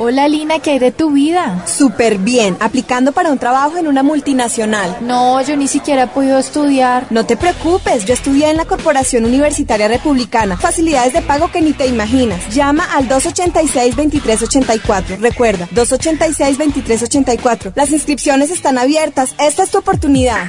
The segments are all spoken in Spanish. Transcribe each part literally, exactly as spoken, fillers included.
Hola Lina, ¿qué hay de tu vida? Súper bien, aplicando para un trabajo en una multinacional. No, yo ni siquiera he podido estudiar. No te preocupes, yo estudié en la Corporación Universitaria Republicana. Facilidades de pago que ni te imaginas. Llama al dos ochenta y seis, veintitrés ochenta y cuatro. Recuerda, dos ochenta y seis, veintitrés ochenta y cuatro. Las inscripciones están abiertas. Esta es tu oportunidad.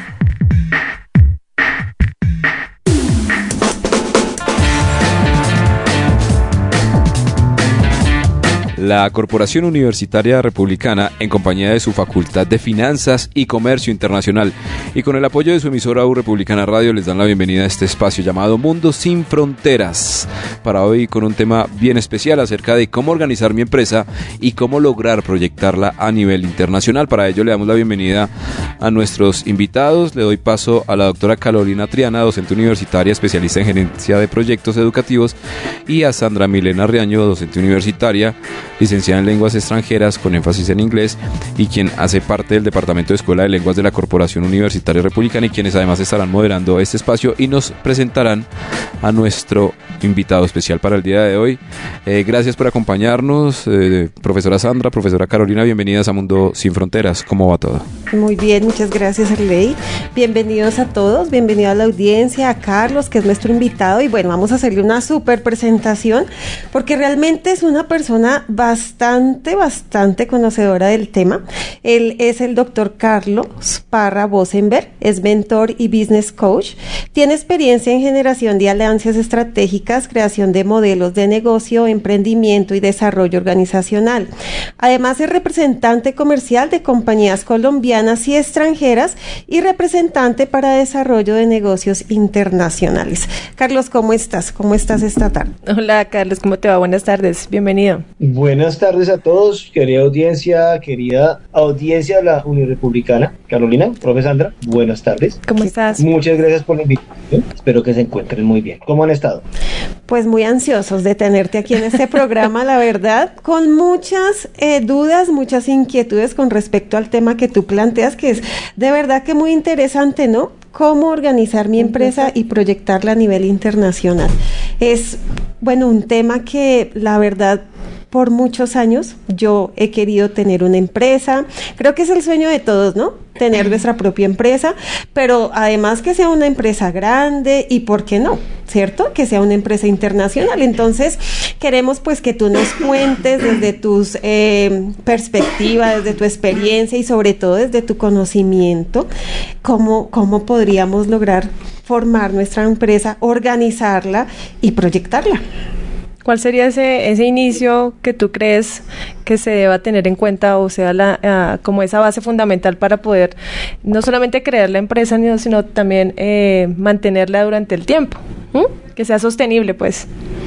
La Corporación Universitaria Republicana, en compañía de su Facultad de Finanzas y Comercio Internacional y con el apoyo de su emisora U Republicana Radio, les dan la bienvenida a este espacio llamado Mundo Sin Fronteras, para hoy con un tema bien especial acerca de cómo organizar mi empresa y cómo lograr proyectarla a nivel internacional. Para ello le damos la bienvenida a nuestros invitados. Le doy paso a la doctora Carolina Triana, docente universitaria, especialista en gerencia de proyectos educativos, y a Sandra Milena Riaño, docente universitaria, licenciada en lenguas extranjeras con énfasis en inglés y quien hace parte del Departamento de Escuela de Lenguas de la Corporación Universitaria Republicana, y quienes además estarán moderando este espacio y nos presentarán a nuestro invitado especial para el día de hoy. Eh, gracias por acompañarnos, eh, profesora Sandra, profesora Carolina, bienvenidas a Mundo Sin Fronteras. ¿Cómo va todo? Muy bien, muchas gracias, Arley. Bienvenidos a todos, bienvenido a la audiencia, a Carlos, que es nuestro invitado, y bueno, vamos a hacerle una súper presentación, porque realmente es una persona bastante, bastante conocedora del tema. Él es el doctor Carlos Parra Bosenberg, es mentor y business coach, tiene experiencia en generación de alianzas estratégicas, creación de modelos de negocio, emprendimiento y desarrollo organizacional. Además es representante comercial de compañías colombianas y extranjeras y representante para desarrollo de negocios internacionales. Carlos, ¿cómo estás? ¿Cómo estás esta tarde? Hola Carlos, ¿cómo te va? Buenas tardes, bienvenido. Buenas tardes a todos, querida audiencia, querida audiencia de la Unirepublicana. Carolina, profe Sandra, buenas tardes. ¿Cómo estás? Muchas gracias por la invitación, espero que se encuentren muy bien. ¿Cómo han estado? Pues muy ansiosos de tenerte aquí en este programa, la verdad, con muchas eh, dudas, muchas inquietudes con respecto al tema que tú planteas, que es de verdad que muy interesante, ¿no? Cómo organizar mi empresa y proyectarla a nivel internacional. Es, bueno, un tema que la verdad, por muchos años yo he querido tener una empresa. Creo que es el sueño de todos, ¿no? Tener nuestra propia empresa, pero además que sea una empresa grande y, ¿por qué no? ¿Cierto? Que sea una empresa internacional. Entonces, queremos pues que tú nos cuentes desde tus eh, perspectivas, desde tu experiencia y sobre todo desde tu conocimiento, cómo, cómo podríamos lograr formar nuestra empresa, organizarla y proyectarla. ¿Cuál sería ese ese inicio que tú crees que se deba tener en cuenta, o sea, la, uh, como esa base fundamental para poder no solamente crear la empresa, sino también eh, mantenerla durante el tiempo? ¿Mm? Que sea sostenible, pues.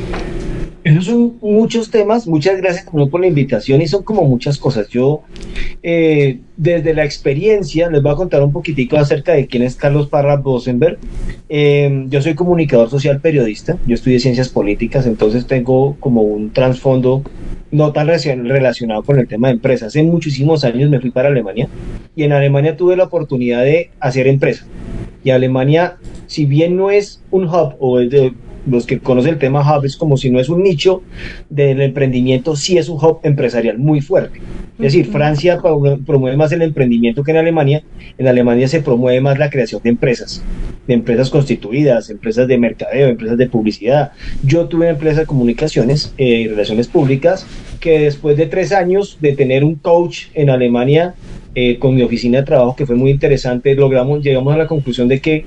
Esos son muchos temas, muchas gracias también por la invitación, y son como muchas cosas. Yo, eh, desde la experiencia, les voy a contar un poquitico acerca de quién es Carlos Parra Bosenberg. Eh, yo soy comunicador social periodista, yo estudié ciencias políticas, entonces tengo como un trasfondo no tan relacionado con el tema de empresas. Hace muchísimos años me fui para Alemania, y en Alemania tuve la oportunidad de hacer empresa. Y Alemania, si bien no es un hub, o es de los que conocen el tema hub, es como si no es un nicho del emprendimiento, sí es un hub empresarial muy fuerte. Es decir, Francia promueve más el emprendimiento que en Alemania. En Alemania se promueve más la creación de empresas, de empresas constituidas, empresas de mercadeo, empresas de publicidad. Yo tuve una empresa de comunicaciones y eh, relaciones públicas, que después de tres años de tener un coach en Alemania, Eh, con mi oficina de trabajo, que fue muy interesante, logramos, llegamos a la conclusión de que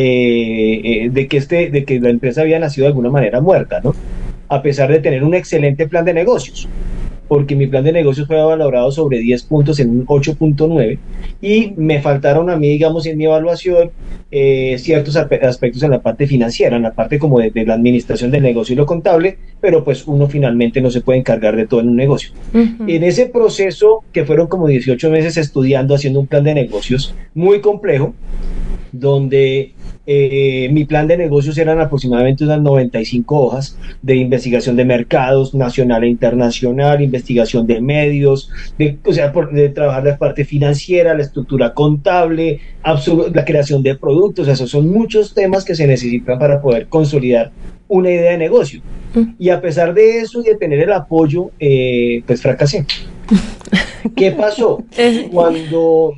eh, eh, de que este, de que la empresa había nacido de alguna manera muerta, ¿no? A pesar de tener un excelente plan de negocios, porque mi plan de negocios fue valorado sobre diez puntos en un ocho punto nueve, y me faltaron a mí, digamos, en mi evaluación eh, ciertos aspectos en la parte financiera, en la parte como de, de la administración del negocio y lo contable, pero pues uno finalmente no se puede encargar de todo en un negocio. Uh-huh. En ese proceso, que fueron como dieciocho meses estudiando, haciendo un plan de negocios muy complejo, donde eh, mi plan de negocios eran aproximadamente unas noventa y cinco hojas de investigación de mercados nacional e internacional, investigación de medios, de, o sea, por, de trabajar la parte financiera, la estructura contable, absolut, la creación de productos. O sea, esos son muchos temas que se necesitan para poder consolidar una idea de negocio. Y a pesar de eso y de tener el apoyo, eh, pues fracasé. ¿Qué pasó? Cuando...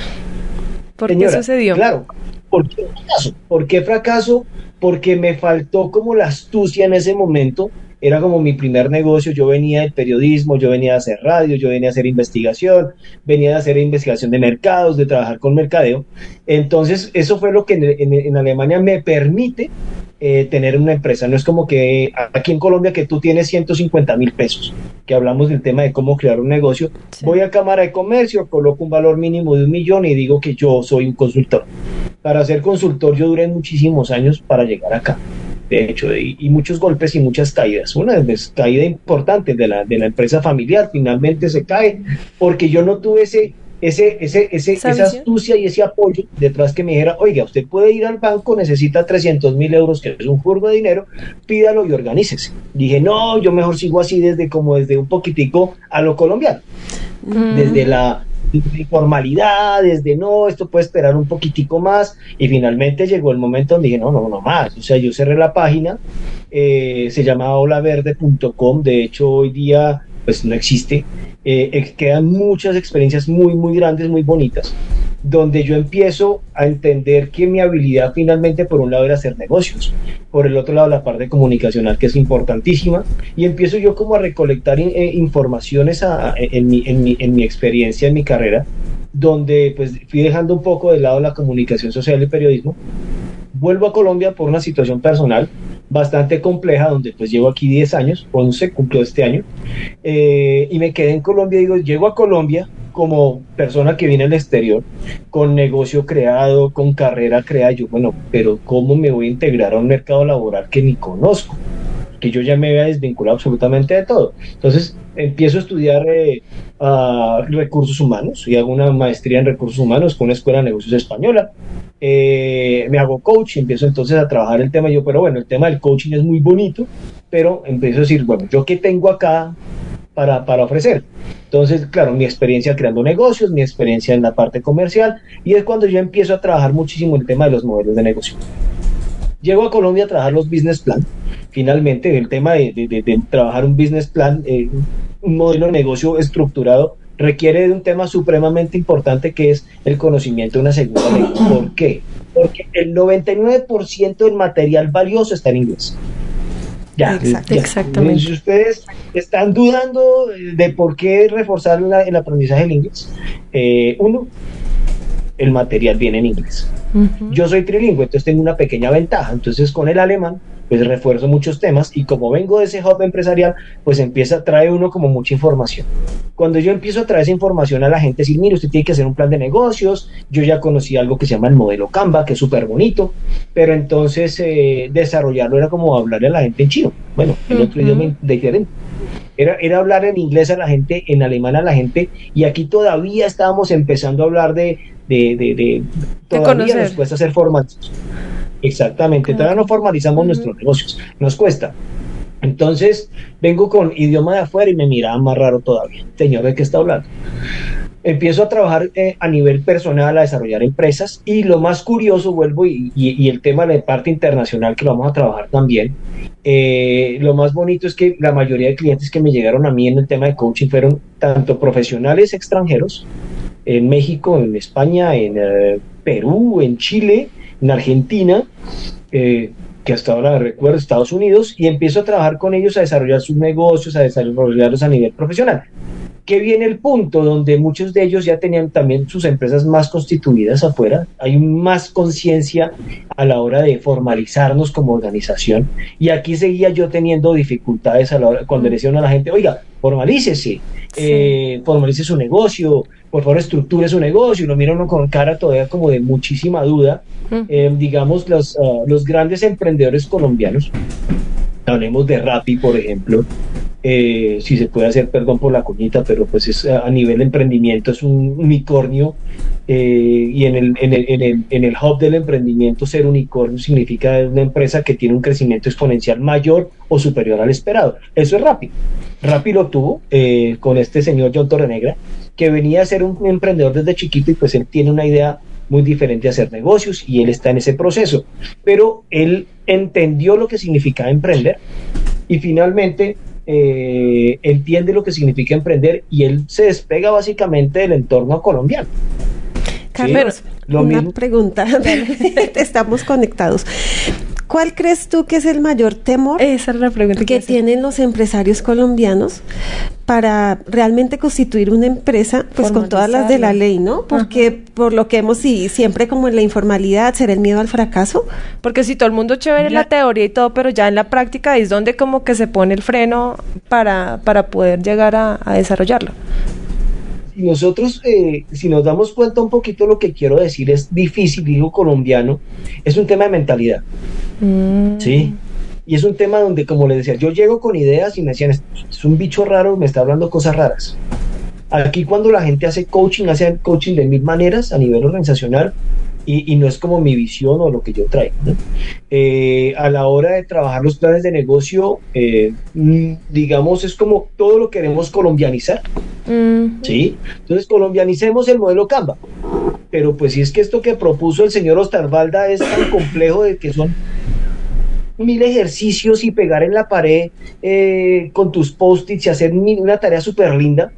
¿Por Señora, qué sucedió? Claro, ¿por qué fracaso? ¿Por qué fracaso? Porque me faltó como la astucia en ese momento. Era como mi primer negocio. Yo venía del periodismo, yo venía a hacer radio, yo venía a hacer investigación, venía a hacer investigación de mercados, de trabajar con mercadeo. Entonces, eso fue lo que en, en, en Alemania me permite eh, tener una empresa. No es como que aquí en Colombia que tú tienes ciento cincuenta mil pesos, que hablamos del tema de cómo crear un negocio. Sí. Voy a Cámara de Comercio, coloco un valor mínimo de un millón y digo que yo soy un consultor. Para ser consultor yo duré muchísimos años para llegar acá. De hecho, y, y muchos golpes y muchas caídas. Una vez caída importante de la, de la empresa familiar, finalmente se cae, porque yo no tuve ese, ese, ese, ese, esa astucia y ese apoyo detrás que me dijera, oiga, usted puede ir al banco, necesita trescientos mil euros, que es un jurgo de dinero, pídalo y organícese. Dije, no, yo mejor sigo así desde como desde un poquitico a lo colombiano, mm. desde la... de informalidad, desde no, esto puede esperar un poquitico más, y finalmente llegó el momento donde dije, no, no, no más, o sea, yo cerré la página, eh, se llama ola verde punto com, de hecho hoy día pues no existe, eh, quedan muchas experiencias muy, muy grandes, muy bonitas, donde yo empiezo a entender que mi habilidad finalmente por un lado era hacer negocios, por el otro lado la parte comunicacional que es importantísima, y empiezo yo como a recolectar in, eh, informaciones a, a, en, mi, en, mi, en mi experiencia, en mi carrera, donde pues fui dejando un poco de lado la comunicación social y el periodismo. Vuelvo a Colombia por una situación personal bastante compleja, donde pues llevo aquí diez años, once cumplió este año, eh, y me quedé en Colombia. Digo, llego a Colombia como persona que viene del exterior, con negocio creado, con carrera creada. Yo, bueno, pero ¿cómo me voy a integrar a un mercado laboral que ni conozco? Que yo ya me había desvinculado absolutamente de todo. Entonces empiezo a estudiar eh, uh, recursos humanos y hago una maestría en recursos humanos con una escuela de negocios española. Eh, me hago coach y empiezo entonces a trabajar el tema. Yo, pero bueno, el tema del coaching es muy bonito, pero empiezo a decir, bueno, ¿yo qué tengo acá para, para ofrecer? Entonces, claro, mi experiencia creando negocios, mi experiencia en la parte comercial, y es cuando yo empiezo a trabajar muchísimo el tema de los modelos de negocio. Llego a Colombia a trabajar los business plan. Finalmente, el tema de, de, de, de trabajar un business plan, eh, un modelo de negocio estructurado, requiere de un tema supremamente importante, que es el conocimiento de una segunda lengua. ¿Por qué? Porque el noventa y nueve por ciento del material valioso está en inglés. Ya, Exacto, ya. Exactamente. Si ustedes están dudando de por qué reforzar la, el aprendizaje del inglés, eh, uno, el material viene en inglés. Uh-huh. Yo soy trilingüe, entonces tengo una pequeña ventaja. Entonces con el alemán pues refuerzo muchos temas, y como vengo de ese hub empresarial, pues empieza a traer uno como mucha información. Cuando yo empiezo a traer esa información a la gente, decir, mire, usted tiene que hacer un plan de negocios, yo ya conocí algo que se llama el modelo Canva, que es súper bonito, pero entonces eh, desarrollarlo era como hablarle a la gente en chino, bueno, en uh-huh. otro idioma diferente. Era, era hablar en inglés a la gente, en alemán a la gente, y aquí todavía estábamos empezando a hablar de, de, de, de todavía nos cuesta hacer formalizados. Exactamente, todavía no formalizamos uh-huh. nuestros negocios, nos cuesta. Entonces vengo con idioma de afuera y me miraban más raro todavía. Señor, ¿de qué está hablando? Empiezo a trabajar eh, a nivel personal, a desarrollar empresas, y lo más curioso, vuelvo, y, y, y el tema de la parte internacional que lo vamos a trabajar también, eh, lo más bonito es que la mayoría de clientes que me llegaron a mí en el tema de coaching fueron tanto profesionales extranjeros, en México, en España, en eh, Perú, en Chile, en Argentina, eh, que hasta ahora recuerdo, Estados Unidos, y empiezo a trabajar con ellos a desarrollar sus negocios, a desarrollarlos a nivel profesional. Que viene el punto donde muchos de ellos ya tenían también sus empresas más constituidas afuera, hay más conciencia a la hora de formalizarnos como organización, y aquí seguía yo teniendo dificultades a la hora, cuando le decían a la gente, oiga, formalícese, sí. eh, formalice su negocio, por favor estructure su negocio, y lo mira uno con cara todavía como de muchísima duda. Uh-huh. eh, digamos, los, uh, los grandes emprendedores colombianos, hablemos de Rappi, por ejemplo, eh, si se puede hacer, perdón por la cuñita, pero pues es a nivel de emprendimiento es un unicornio, eh, y en el, en, el, en, el, en el hub del emprendimiento ser unicornio significa una empresa que tiene un crecimiento exponencial mayor o superior al esperado. Eso es Rappi. Rappi lo tuvo eh, con este señor John Torrenegra, que venía a ser un emprendedor desde chiquito, y pues él tiene una idea muy diferente a hacer negocios, y él está en ese proceso, pero él entendió lo que significa emprender y finalmente eh, entiende lo que significa emprender y él se despega básicamente del entorno colombiano. Carlos, ¿Sí? Lo una mismo. pregunta, estamos conectados. ¿Cuál crees tú que es el mayor temor Esa es la pregunta que tienen los empresarios colombianos para realmente constituir una empresa, pues con todas las de la ley, ¿no? Porque Ajá. por lo que hemos, y siempre como en la informalidad, ¿será el miedo al fracaso? Porque si todo el mundo chévere en la teoría y todo, pero ya en la práctica es donde como que se pone el freno para, para poder llegar a, a desarrollarlo. Y nosotros, eh, si nos damos cuenta un poquito, lo que quiero decir es difícil, digo colombiano, es un tema de mentalidad. Mm. ¿Sí? Y es un tema donde, como les decía, yo llego con ideas y me decían, es un bicho raro, me está hablando cosas raras. Aquí cuando la gente hace coaching, hace coaching de mil maneras a nivel organizacional, y, y no es como mi visión o lo que yo traigo, ¿no? Eh, a la hora de trabajar los planes de negocio, eh, digamos, es como todo lo queremos colombianizar, mm. ¿sí? Entonces colombianicemos el modelo Canva, pero pues si es que esto que propuso el señor Ostarbalda es tan complejo de que son mil ejercicios y pegar en la pared eh, con tus post-its y hacer mil, una tarea súper linda,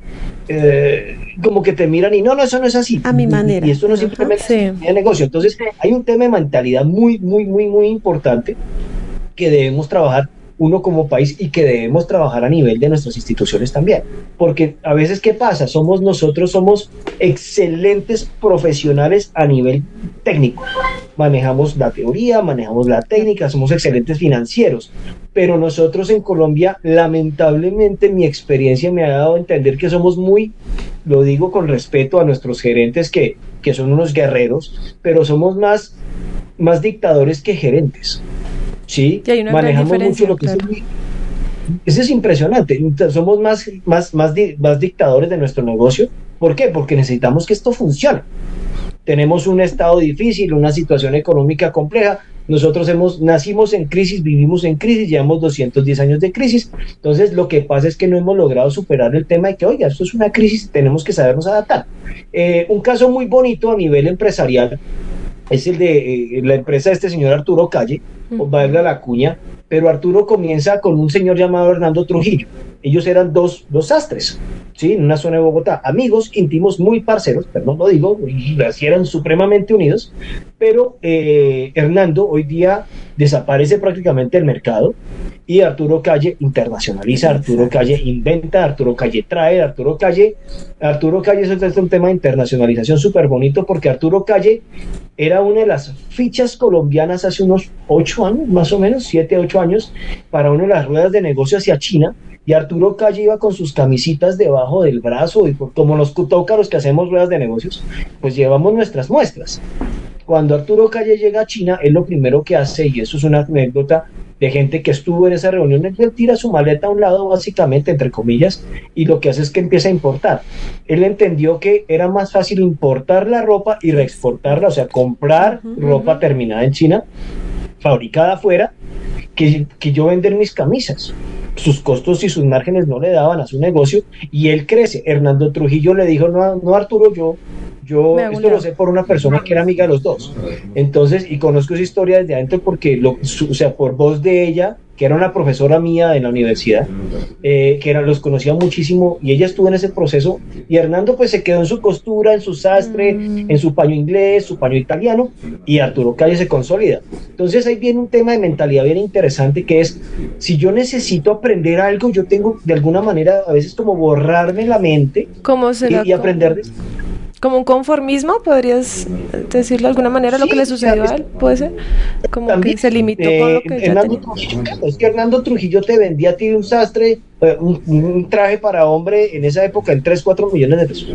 eh, como que te miran y no, no, eso no es así. A mi manera. Y, y esto no es simplemente sí. de negocio. Entonces hay un tema de mentalidad muy, muy, muy, muy importante que debemos trabajar uno como país y que debemos trabajar a nivel de nuestras instituciones también, porque a veces ¿qué pasa? Somos nosotros somos excelentes profesionales a nivel técnico, manejamos la teoría, manejamos la técnica, somos excelentes financieros, pero nosotros en Colombia, lamentablemente mi experiencia me ha dado a entender que somos muy, lo digo con respeto a nuestros gerentes que, que son unos guerreros, pero somos más, más dictadores que gerentes. Sí, manejamos mucho lo que claro. es, eso es impresionante. Somos más, más, más, di, más dictadores de nuestro negocio. ¿Por qué? Porque necesitamos que esto funcione. Tenemos un estado difícil, una situación económica compleja. Nosotros hemos, nacimos en crisis, vivimos en crisis, llevamos doscientos diez años de crisis. Entonces, lo que pasa es que no hemos logrado superar el tema de que, oiga, esto es una crisis, tenemos que sabernos adaptar. Eh, un caso muy bonito a nivel empresarial es el de eh, la empresa de este señor Arturo Calle, uh-huh. valga la cuña, pero Arturo comienza con un señor llamado Hernando Trujillo. Ellos eran dos, dos sastres, ¿sí? En una zona de Bogotá, amigos íntimos, muy parceros, perdón, lo digo, y así eran supremamente unidos, pero eh, Hernando hoy día desaparece prácticamente del mercado y Arturo Calle internacionaliza, Arturo Calle inventa, Arturo Calle trae, Arturo Calle, Arturo Calle eso es un tema de internacionalización súper bonito porque Arturo Calle era una de las fichas colombianas hace unos ocho años, más o menos, siete, ocho años, para una de las ruedas de negocio hacia China, y Arturo Calle iba con sus camisitas debajo del brazo, y como nos toca a los que hacemos ruedas de negocios, pues llevamos nuestras muestras. Cuando Arturo Calle llega a China, él lo primero que hace, y eso es una anécdota de gente que estuvo en esa reunión, él tira su maleta a un lado, básicamente, entre comillas, y lo que hace es que empieza a importar. Él entendió que era más fácil importar la ropa y reexportarla, o sea, comprar uh-huh. ropa terminada en China, fabricada afuera, que, que yo vender mis camisas. Sus costos y sus márgenes no le daban a su negocio, y él crece. Hernando Trujillo le dijo, no, no Arturo, yo... Yo esto lo sé por una persona que era amiga de los dos. Entonces, y conozco esa historia desde adentro porque, lo, su, o sea, por voz de ella, que era una profesora mía de la universidad, eh, que era, los conocía muchísimo, y ella estuvo en ese proceso, y Hernando pues se quedó en su costura, en su sastre, mm. en su paño inglés, su paño italiano, y Arturo Calle se consolida. Entonces ahí viene un tema de mentalidad bien interesante, que es, si yo necesito aprender algo, yo tengo de alguna manera a veces como borrarme la mente ¿Cómo será y, y aprender de como un conformismo, ¿podrías decirlo de alguna manera? Sí, lo que le sucedió a él, ¿puede ser? Como también, que se limitó eh, con lo que Hernando Trujillo, es que Hernando Trujillo te vendía a ti un sastre, un, un traje para hombre en esa época en tres, cuatro millones de pesos.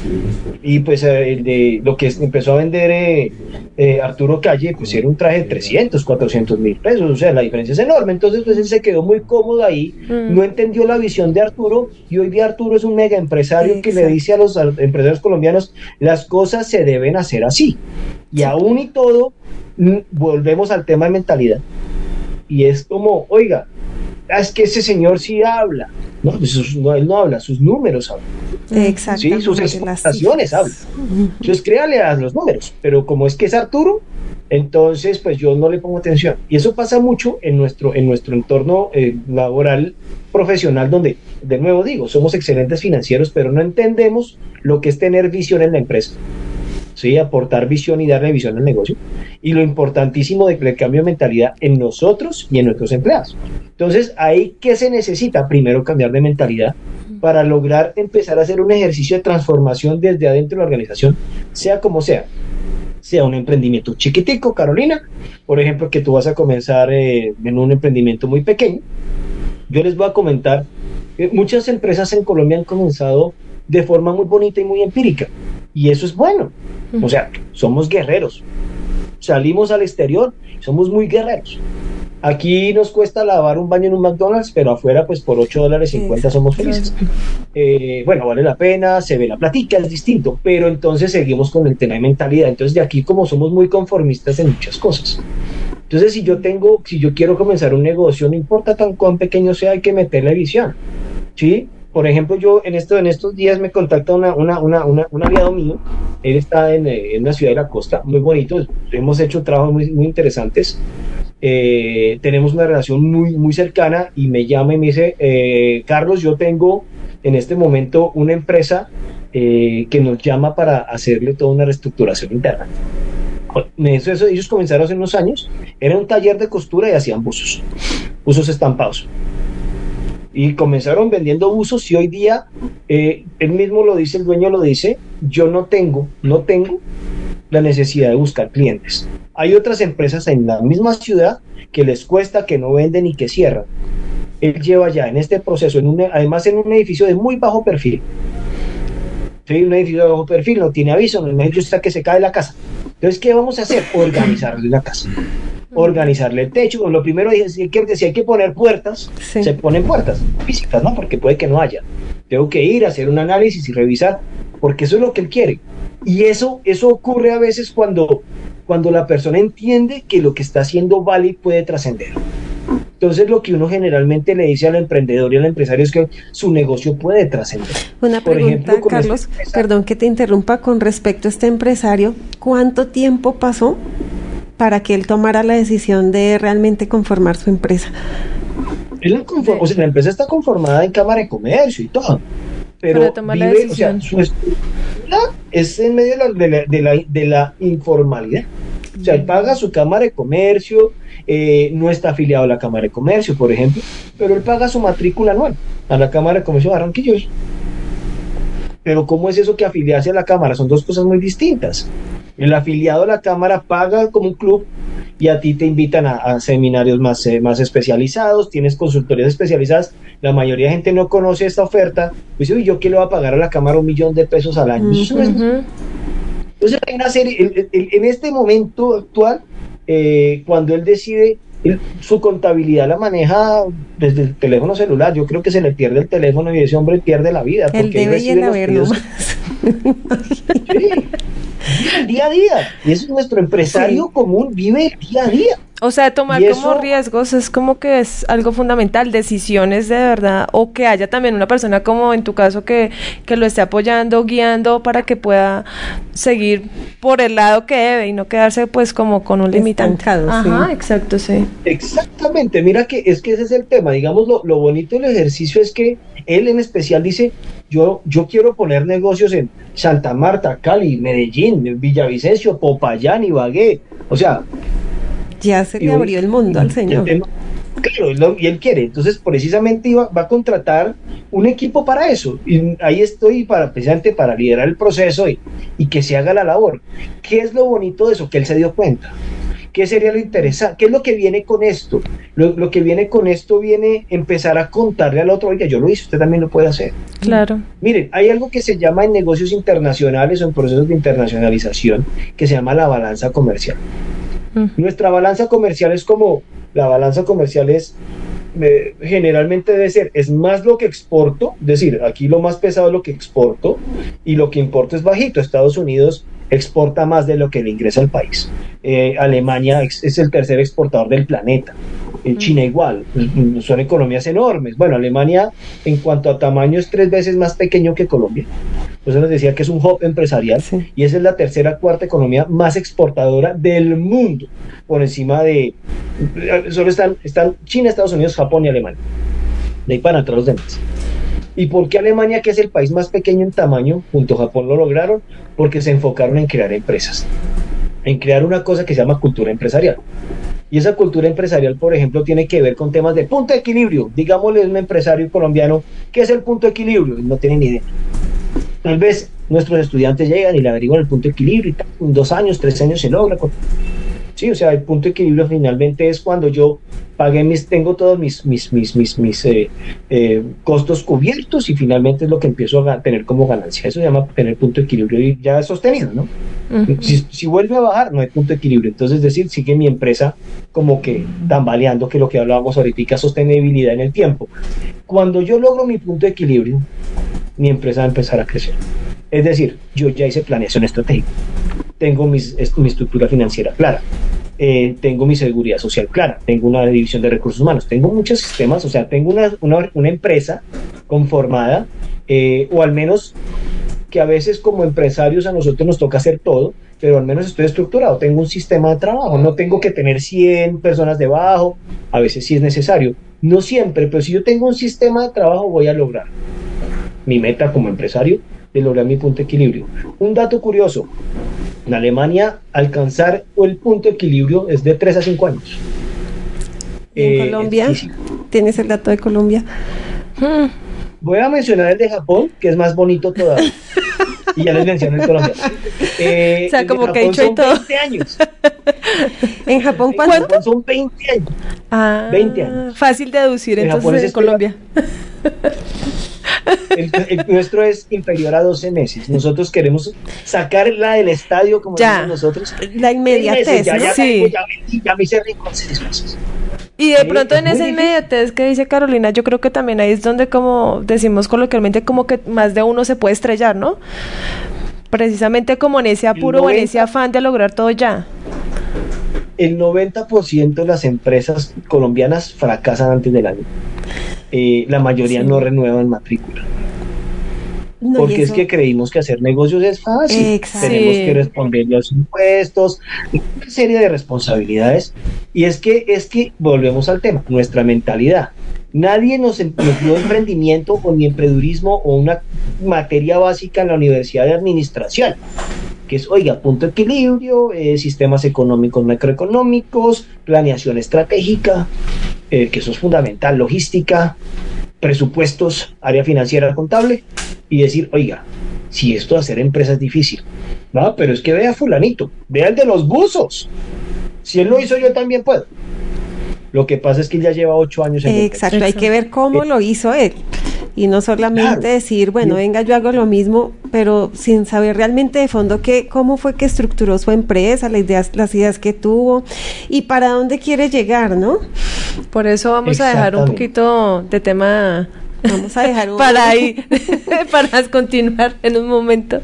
Y pues el de, lo que empezó a vender eh, eh, Arturo Calle, pues era un traje de trescientos, cuatrocientos mil pesos, o sea, la diferencia es enorme. Entonces pues él se quedó muy cómodo ahí, mm. no entendió la visión de Arturo, y hoy día Arturo es un mega empresario que le dice a los empresarios colombianos, las cosas se deben hacer así. Y aún y todo, volvemos al tema de mentalidad. Y es como, oiga, ah, es que ese señor sí habla. No, sus, no, él no habla, sus números hablan. Exactamente. Sí, sus exportaciones hablan. Entonces créale a los números, pero como es que es Arturo, entonces pues yo no le pongo atención. Y eso pasa mucho en nuestro, en nuestro entorno eh, laboral, profesional, donde, de nuevo digo, somos excelentes financieros, pero no entendemos lo que es tener visión en la empresa. Sí, aportar visión y darle visión al negocio, y lo importantísimo de que el cambio de mentalidad en nosotros y en nuestros empleados. Entonces, ahí, ¿qué se necesita? Primero, cambiar de mentalidad para lograr empezar a hacer un ejercicio de transformación desde adentro de la organización, sea como sea. Sea un emprendimiento chiquitico, Carolina, por ejemplo, que tú vas a comenzar eh, en un emprendimiento muy pequeño. Yo les voy a comentar, eh, muchas empresas en Colombia han comenzado de forma muy bonita y muy empírica, y eso es bueno. O sea, somos guerreros, salimos al exterior, somos muy guerreros. Aquí nos cuesta lavar un baño en un McDonald's, pero afuera pues por ocho dólares cincuenta somos felices. Eh, bueno, vale la pena, se ve la platica, es distinto, pero entonces seguimos con el tema de mentalidad. Entonces de aquí, como somos muy conformistas en muchas cosas, entonces si yo tengo, si yo quiero comenzar un negocio, no importa tan cuán pequeño sea, hay que meterle visión, ¿sí? Por ejemplo, yo en, esto, en estos días me contacta una, una, una, una, un aliado mío. Él está en, en una ciudad de la costa, muy bonito, hemos hecho trabajos muy, muy interesantes, eh, tenemos una relación muy, muy cercana, y me llama y me dice, eh, Carlos, yo tengo en este momento una empresa eh, que nos llama para hacerle toda una reestructuración interna. Eso, eso, ellos comenzaron hace unos años, era un taller de costura y hacían buzos, buzos estampados. Y comenzaron vendiendo buzos, y hoy día, eh, él mismo lo dice, el dueño lo dice, yo no tengo, no tengo la necesidad de buscar clientes. Hay otras empresas en la misma ciudad que les cuesta, que no venden y que cierran. Él lleva ya en este proceso, en un, además en un edificio de muy bajo perfil. Sí, un edificio de bajo perfil, no tiene aviso, no es está que se cae la casa. Entonces, ¿qué vamos a hacer? Organizarle la casa. Organizarle el techo. Lo primero es si hay que, si hay que poner puertas, sí, se ponen puertas físicas, ¿no? Porque puede que no haya. Tengo que ir a hacer un análisis y revisar, porque eso es lo que él quiere. Y eso, eso ocurre a veces cuando, cuando la persona entiende que lo que está haciendo vale y puede trascender. Entonces, lo que uno generalmente le dice al emprendedor y al empresario es que su negocio puede trascender. Una Por pregunta, ejemplo, Carlos, este perdón que te interrumpa, con respecto a este empresario, ¿cuánto tiempo pasó para que él tomara la decisión de realmente conformar su empresa? Él conform, o sea, la empresa está conformada en Cámara de Comercio y todo, pero, pero toma vive, la decisión. O sea, su estructura es en medio de la, de la, de la, de la informalidad. O sea, él paga su Cámara de Comercio, eh, no está afiliado a la Cámara de Comercio, por ejemplo, pero él paga su matrícula anual a la Cámara de Comercio de Barranquilla. Pero ¿cómo es eso que afiliarse a la Cámara? Son dos cosas muy distintas. El afiliado a la Cámara paga como un club, y a ti te invitan a, a seminarios más, eh, más especializados, tienes consultorías especializadas. La mayoría de gente no conoce esta oferta, pues ¿y yo qué le voy a pagar a la Cámara un millón de pesos al año? Uh-huh. Eso no es... Entonces hay una serie, el, el, en este momento actual, eh, cuando él decide, él, su contabilidad la maneja desde el teléfono celular. Yo creo que se le pierde el teléfono y ese hombre pierde la vida. El debe y el haber nomás. Sí, el día a día, y eso es nuestro empresario sí. común, vive el día a día. O sea, tomar eso, como riesgos es como que es algo fundamental, decisiones de verdad, o que haya también una persona como en tu caso que, que lo esté apoyando, guiando para que pueda seguir por el lado que debe y no quedarse pues como con un limitante. Ajá, sí. Exacto, sí. Exactamente, mira que es que ese es el tema, digamos, lo, lo bonito del ejercicio es que él en especial dice, yo, yo quiero poner negocios en Santa Marta, Cali, Medellín, Villavicencio, Popayán, Ibagué, o sea... Ya se le abrió el mundo al señor. Tema, claro, lo, y él quiere. Entonces, precisamente iba, va a contratar un equipo para eso. Y ahí estoy para, precisamente para liderar el proceso y, y que se haga la labor. ¿Qué es lo bonito de eso? Que él se dio cuenta. ¿Qué sería lo interesante? ¿Qué es lo que viene con esto? Lo, lo que viene con esto viene empezar a contarle al otro, oiga, yo lo hice, usted también lo puede hacer. Claro. Miren, hay algo que se llama en negocios internacionales o en procesos de internacionalización, que se llama la balanza comercial. Nuestra balanza comercial es como, la balanza comercial es, eh, generalmente debe ser, es más lo que exporto, es decir, aquí lo más pesado es lo que exporto, y lo que importo es bajito. Estados Unidos exporta más de lo que le ingresa al país. Eh, Alemania ex, es el tercer exportador del planeta. Eh, China igual, son economías enormes. Bueno, Alemania en cuanto a tamaño es tres veces más pequeño que Colombia. Entonces nos decía que es un hub empresarial, sí. Y esa es la tercera, cuarta economía más exportadora del mundo, por encima de, solo están, están China, Estados Unidos, Japón y Alemania. De ahí para atrás los demás. ¿Y por qué Alemania, que es el país más pequeño en tamaño, junto a Japón lo lograron? Porque se enfocaron en crear empresas, en crear una cosa que se llama cultura empresarial. Y esa cultura empresarial, por ejemplo, tiene que ver con temas de punto de equilibrio. Digámosle a un empresario colombiano, ¿qué es el punto de equilibrio? Y no tiene ni idea. Tal vez nuestros estudiantes llegan y le averiguan el punto de equilibrio y tal, en dos años, tres años se logra. Sí, o sea, el punto de equilibrio finalmente es cuando yo pagué mis, tengo todos mis, mis, mis, mis, mis eh, eh, costos cubiertos y finalmente es lo que empiezo a tener como ganancia. Eso se llama tener punto de equilibrio y ya es sostenido, ¿no? Uh-huh. Si, si vuelve a bajar, no hay punto de equilibrio. Entonces, es decir, sigue mi empresa como que tambaleando, que lo que hablábamos ahorita, sostenibilidad en el tiempo. Cuando yo logro mi punto de equilibrio, mi empresa va a empezar a crecer. Es decir, yo ya hice planeación estratégica, tengo mis, mi estructura financiera clara, eh, tengo mi seguridad social clara, tengo una división de recursos humanos, tengo muchos sistemas, o sea, tengo una, una, una empresa conformada, eh, o al menos que a veces como empresarios a nosotros nos toca hacer todo, pero al menos estoy estructurado, tengo un sistema de trabajo, no tengo que tener cien personas debajo, a veces sí es necesario, no siempre, pero si yo tengo un sistema de trabajo voy a lograr mi meta como empresario de lograr mi punto de equilibrio. Un dato curioso, en Alemania alcanzar el punto de equilibrio es de tres a cinco años. ¿En eh, Colombia? ¿Tienes el dato de Colombia? Voy a mencionar el de Japón, que es más bonito todavía. Y ya les mencioné el colombiano. Eh, o sea, como que he dicho y todo. veinte años. ¿En Japón cuánto? En Japón son veinte años. Ah, veinte años. Fácil deducir en entonces en Colombia. El, el nuestro es inferior a doce meses. Nosotros queremos sacarla del estadio, como ya, decimos nosotros. La inmediatez, ya, ¿no? ya, sí. ya, ya, ya me hice rico en seis meses. Y de sí, pronto en esa inmediatez que dice Carolina, yo creo que también ahí es donde, como decimos coloquialmente, como que más de uno se puede estrellar, ¿no? Precisamente como en ese apuro o en ese afán de lograr todo ya. El noventa por ciento de las empresas colombianas fracasan antes del año. Eh, la mayoría sí. no renuevan matrícula. No, porque es que creímos que hacer negocios es fácil. Exacto. Tenemos que responder a los impuestos, una serie de responsabilidades. Y es que, es que volvemos al tema, nuestra mentalidad. Nadie nos, nos dio emprendimiento o ni emprendedurismo o una materia básica en la Universidad de Administración, que es, oiga, punto de equilibrio, eh, sistemas económicos, macroeconómicos, planeación estratégica, eh, que eso es fundamental, logística, presupuestos, área financiera, contable, y decir, oiga, si esto de hacer empresa es difícil, no, pero es que vea fulanito, vea el de los buzos, si él lo hizo yo también puedo. Lo que pasa es que él ya lleva ocho años en Exacto, hay que ver cómo eh, lo hizo él. Y no solamente claro, decir, bueno, venga, yo hago lo mismo, pero sin saber realmente de fondo qué, cómo fue que estructuró su empresa, las ideas, las ideas que tuvo y para dónde quiere llegar, ¿no? Por eso vamos a dejar un poquito de tema. Vamos a dejar un para ahí, para continuar en un momento.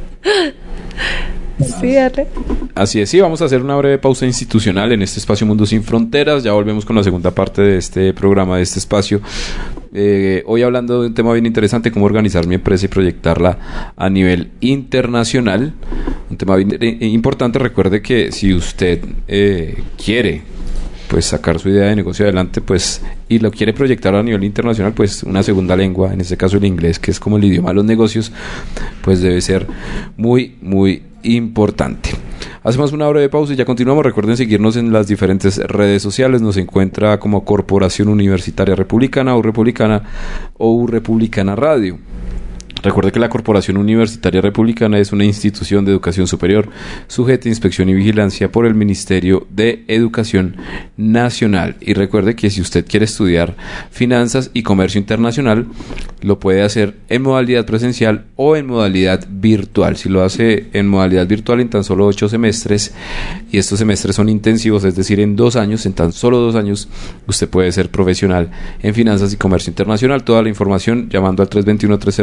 Sí, dale. Así es, sí, vamos a hacer una breve pausa institucional en este espacio Mundo Sin Fronteras. Ya volvemos con la segunda parte de este programa, de este espacio. Eh, hoy hablando de un tema bien interesante, cómo organizar mi empresa y proyectarla a nivel internacional. Un tema bien importante. Recuerde que si usted eh, quiere pues sacar su idea de negocio adelante, pues, y lo quiere proyectar a nivel internacional, pues una segunda lengua, en este caso el inglés, que es como el idioma de los negocios, pues debe ser muy, muy importante. Hacemos una breve pausa y ya continuamos. Recuerden seguirnos en las diferentes redes sociales. Nos encuentra como Corporación Universitaria Republicana o Republicana o Republicana Radio. Recuerde que la Corporación Universitaria Republicana es una institución de educación superior sujeta a inspección y vigilancia por el Ministerio de Educación Nacional. Y recuerde que si usted quiere estudiar finanzas y comercio internacional, lo puede hacer en modalidad presencial o en modalidad virtual. Si lo hace en modalidad virtual, en tan solo ocho semestres, y estos semestres son intensivos, es decir, en dos años, en tan solo dos años, usted puede ser profesional en finanzas y comercio internacional. Toda la información llamando al tres dos uno, tres cero uno, siete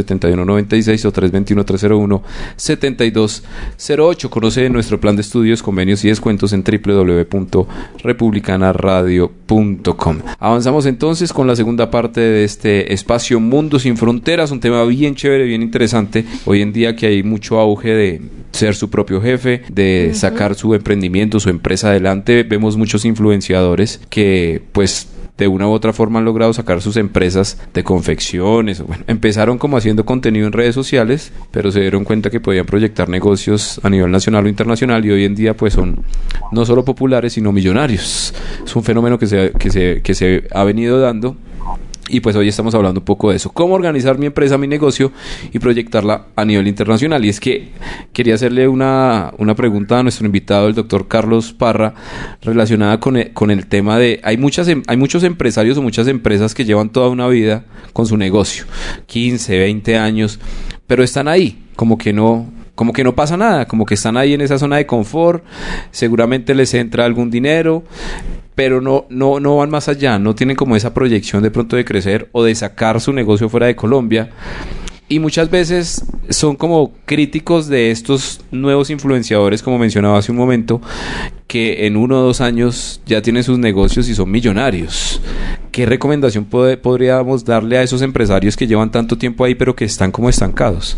setenta y uno noventa y seis o tres dos uno, tres cero uno, setenta y dos cero ocho. Conoce nuestro plan de estudios, convenios y descuentos en doble u doble u doble u punto republicana radio punto com. Avanzamos entonces con la segunda parte de este espacio Mundo Sin Fronteras, un tema bien chévere, bien interesante. Hoy en día que hay mucho auge de ser su propio jefe, de uh-huh. sacar su emprendimiento, su empresa adelante. Vemos muchos influenciadores que pues de una u otra forma han logrado sacar sus empresas de confecciones. Bueno, empezaron como haciendo contenido en redes sociales, pero se dieron cuenta que podían proyectar negocios a nivel nacional o internacional, y hoy en día pues son no solo populares, sino millonarios. Es un fenómeno que se, que se, que se ha venido dando. Y pues hoy estamos hablando un poco de eso, cómo organizar mi empresa, mi negocio y proyectarla a nivel internacional. Y es que quería hacerle una, una pregunta a nuestro invitado, el doctor Carlos Parra, relacionada con el, con el tema de, hay muchas hay muchos empresarios o muchas empresas que llevan toda una vida con su negocio, quince, veinte años, pero están ahí, como que no... como que no pasa nada, como que están ahí en esa zona de confort, seguramente les entra algún dinero, pero no, no, no van más allá, no tienen como esa proyección de pronto de crecer o de sacar su negocio fuera de Colombia. Y muchas veces son como críticos de estos nuevos influenciadores, como mencionaba hace un momento, que en uno o dos años ya tienen sus negocios y son millonarios. ¿Qué recomendación pod- podríamos darle a esos empresarios que llevan tanto tiempo ahí pero que están como estancados?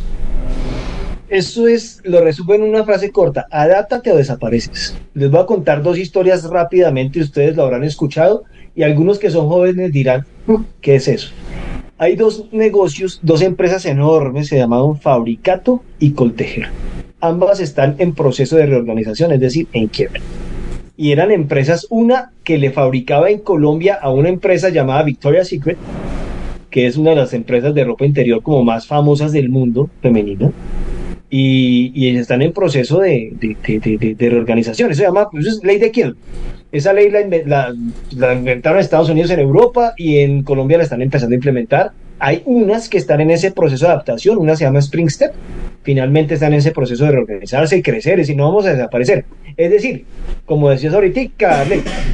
Eso es, lo resumo en una frase corta: adáptate o desapareces. Les voy a contar dos historias rápidamente, ustedes lo habrán escuchado, y algunos que son jóvenes dirán, ¿qué es eso? Hay dos negocios, dos empresas enormes, se llamaban Fabricato y Coltejer. Ambas están en proceso de reorganización, es decir, en quiebra. Y eran empresas, una que le fabricaba en Colombia a una empresa llamada Victoria's Secret, que es una de las empresas de ropa interior como más famosas del mundo, femenina. Y, y están en proceso de, de, de, de, de reorganización. Eso se llama, eso es ley de Kiel. Esa ley la, la, la inventaron en Estados Unidos, en Europa, y en Colombia la están empezando a implementar. Hay unas que están en ese proceso de adaptación, una se llama Spring Step, finalmente están en ese proceso de reorganizarse y crecer, y si no vamos a desaparecer. Es decir, como decías ahorita,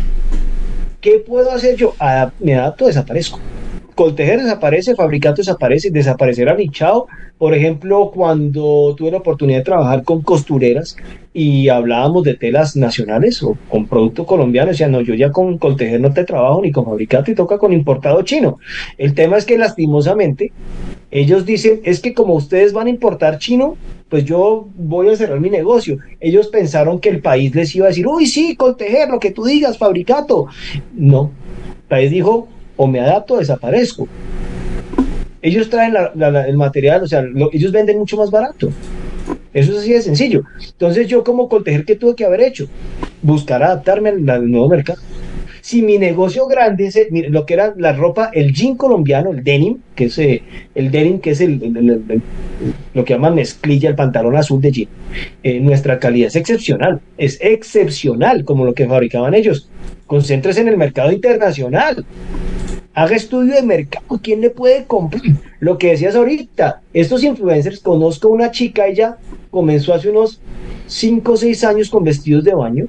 ¿qué puedo hacer yo? Adap- me adapto, desaparezco. Coltejer desaparece, Fabricato desaparece, desaparecerá Nichao. Por ejemplo, cuando tuve la oportunidad de trabajar con costureras y hablábamos de telas nacionales o con producto colombiano, decían, no, yo ya con Coltejer no te trabajo ni con Fabricato y toca con importado chino. El tema es que lastimosamente ellos dicen, es que como ustedes van a importar chino, pues yo voy a cerrar mi negocio. Ellos pensaron que el país les iba a decir, uy, sí, Coltejer, lo que tú digas, Fabricato. No, el país dijo, o me adapto o desaparezco. Ellos traen la, la, la, el material, o sea, lo, ellos venden mucho más barato. Eso es así de sencillo. Entonces yo como Coltejer, ¿qué tuve que haber hecho? Buscar adaptarme al, al nuevo mercado. Si mi negocio grande es el, lo que era la ropa, el jean colombiano, el denim, que es eh, el denim, que es el, el, el, el, el, lo que llaman mezclilla, el pantalón azul de jean. Eh, nuestra calidad es excepcional, es excepcional como lo que fabricaban ellos. Concéntrese en el mercado internacional. Haga estudio de mercado, ¿quién le puede comprar? Lo que decías ahorita, estos influencers, conozco una chica, ella comenzó hace unos cinco o seis años con vestidos de baño,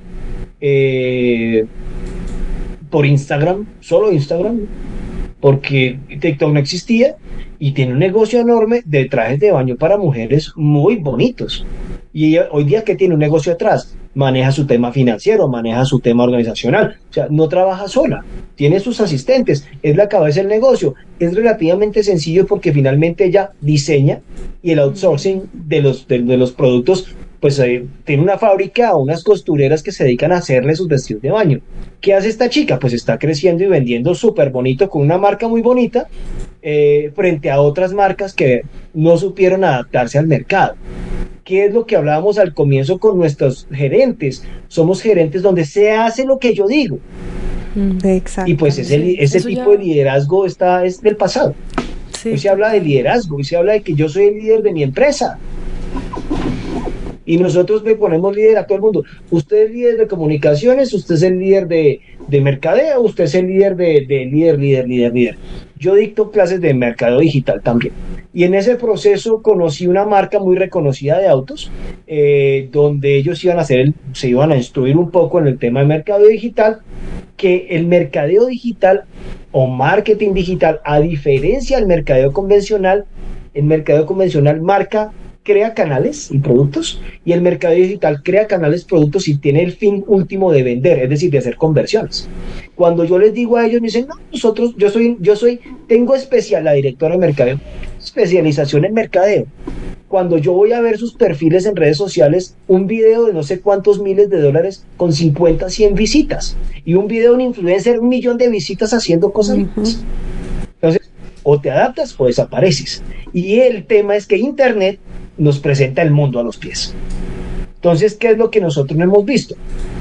eh, por Instagram, solo Instagram, porque TikTok no existía, y tiene un negocio enorme de trajes de baño para mujeres muy bonitos. Y ella, hoy día, ¿qué tiene? Un negocio atrás. Maneja su tema financiero, maneja su tema organizacional, o sea, no trabaja sola, tiene sus asistentes, es la cabeza del negocio. Es relativamente sencillo porque finalmente ella diseña, y el outsourcing de los, de, de los productos, pues eh, tiene una fábrica o unas costureras que se dedican a hacerle sus vestidos de baño. ¿Qué hace esta chica? Pues está creciendo y vendiendo súper bonito con una marca muy bonita, eh, frente a otras marcas que no supieron adaptarse al mercado. ¿Qué es lo que hablábamos al comienzo con nuestros gerentes? Somos gerentes donde se hace lo que yo digo. Exacto. Y pues ese, ese tipo ya... de liderazgo está, es del pasado. Sí. Hoy se habla de liderazgo, hoy se habla de que yo soy el líder de mi empresa. Y nosotros le ponemos líder a todo el mundo. Usted es líder de comunicaciones, usted es el líder de, de mercadeo, usted es el líder de, de líder, líder, líder, líder. Yo dicto clases de mercadeo digital también. Y en ese proceso conocí una marca muy reconocida de autos, eh, donde ellos iban a hacer, el, se iban a instruir un poco en el tema de mercadeo digital, que el mercadeo digital o marketing digital, a diferencia del mercadeo convencional, el mercadeo convencional marca, crea canales y productos, y el mercado digital crea canales, productos y tiene el fin último de vender, es decir, de hacer conversiones. Cuando yo les digo a ellos, me dicen, no, nosotros, yo soy, yo soy, tengo especial, la directora de mercadeo, especialización en mercadeo. Cuando yo voy a ver sus perfiles en redes sociales, un video de no sé cuántos miles de dólares con cincuenta, cien visitas, y un video de un influencer, un millón de visitas haciendo cosas. Uh-huh. Entonces, o te adaptas o desapareces. Y el tema es que Internet nos presenta el mundo a los pies. Entonces, ¿qué es lo que nosotros no hemos visto?